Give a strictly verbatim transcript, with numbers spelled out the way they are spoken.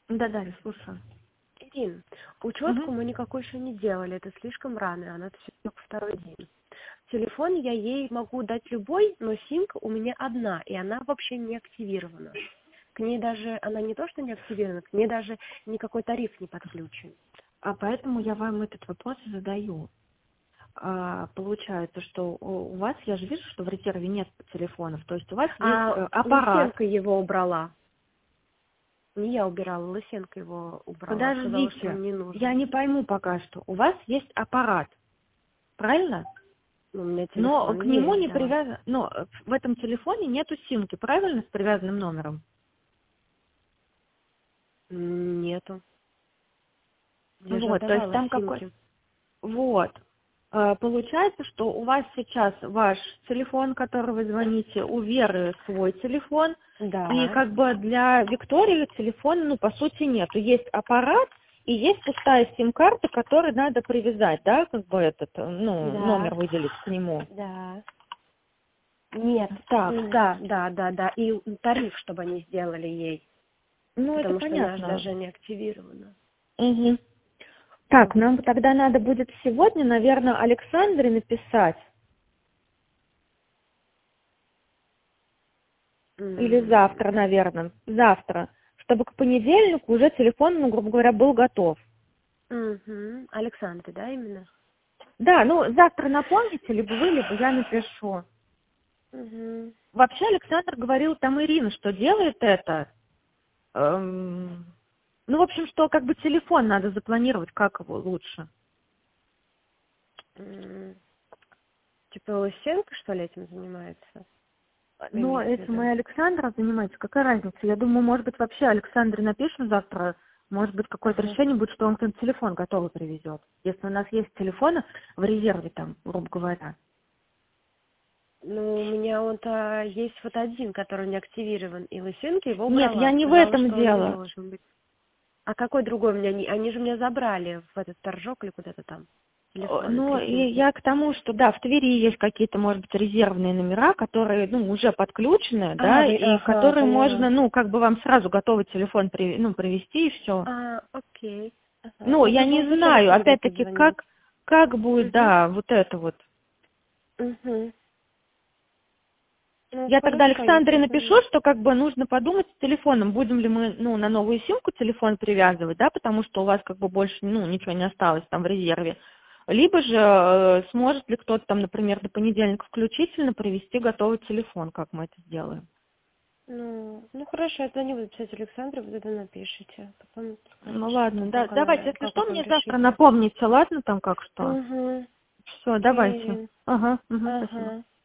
Да, да, я слушаю. Ирин, учетку Угу. мы никакой еще не делали, это слишком рано, она только второй день. Телефон я ей могу дать любой, но симка у меня одна, и она вообще не активирована. К ней даже, она не то что не активирована, к ней даже никакой тариф не подключен. А поэтому я вам этот вопрос и задаю. А, получается, что у у вас, я же вижу, что в резерве нет телефонов, то есть у вас есть А э, аппарат. Лысенко его убрала. Не я убирала, Лысенко его убрала, сказала, что Подождите, он не я нужен. не пойму пока что. У вас есть аппарат, правильно? Ну, у меня Но телефон к нему есть, не да. привязан, но в этом телефоне нету симки, правильно, с привязанным номером? М, Нету. Я же Вот, то есть отдавала там какой, симки. вот. Э, Получается, что у вас сейчас ваш телефон, который вы звоните, у Веры свой телефон, и Да, как бы для Виктории телефона, ну, по сути, нету. Есть аппарат и есть пустая сим-карта, которой надо привязать, да, как бы этот, э, ну, да, номер выделить к нему. да. Нет, Так, м, да, да, да, да. И тариф, чтобы они сделали ей, ну, это потому что она же понятно. даже не активирована. Мгм. Так, Мгм. нам тогда надо будет сегодня, наверное, Александре написать, или М, завтра, наверное, завтра, чтобы к понедельнику уже телефон, ну, грубо говоря, был готов. мгм. Александр, да, именно? Да, ну, завтра напомните, либо вы, либо я напишу. Мгм. Вообще Александр говорил, там Ирина, что делает это. Эм, ну, в общем, что как бы телефон надо запланировать, как его лучше. М, Типа Лысенко, что ли, этим занимается? Вы Но имеете в этим и виду? Александра занимается, какая разница? Я думаю, может быть, вообще Александре напишем завтра, может быть, какое-то Ага. решение будет, что он к телефон готовый привезет. Если у нас есть телефоны в резерве там, грубо говоря. Ну, у меня он-то есть вот один, который не активирован, и Лысенко его Нет, я убрала, не в сказала, этом что он не дело. должен быть. А какой другой у меня? не- Они же меня забрали в этот торжок или куда-то там. Э, Телефоны Ну, и прикиньте. я к тому, что, да, в Твери есть какие-то, может быть, резервные номера, которые, ну, уже подключены, А, да, вы, и ага, которые можно, поняла. ну, как бы вам сразу готовый телефон, при- ну, привезти и все. А, окей. Ага. Ну, Ну, в я любом не случае знаю, Александре опять-таки, позвонить. как, как будет, Угу. да, вот это вот. Угу. Ну, Я тогда хорошо, я Александре позвоню. напишу, что как бы нужно подумать с телефоном, будем ли мы, ну, на новую симку телефон привязывать, да, потому что у вас как бы больше, ну, ничего не осталось там в резерве. Либо же э, сможет ли кто-то там, например, до понедельника включительно привезти готовый телефон, как мы это сделаем. Ну, ну хорошо, я звоню, буду писать Александре, вы тогда напишите. Потом Ну скажете, что ладно, там, да, как давайте, она, если как вы что, там мне завтра решите. напомните, ладно, там как что. Угу. Все, давайте. Окей. Ага, угу, спасибо. Ага.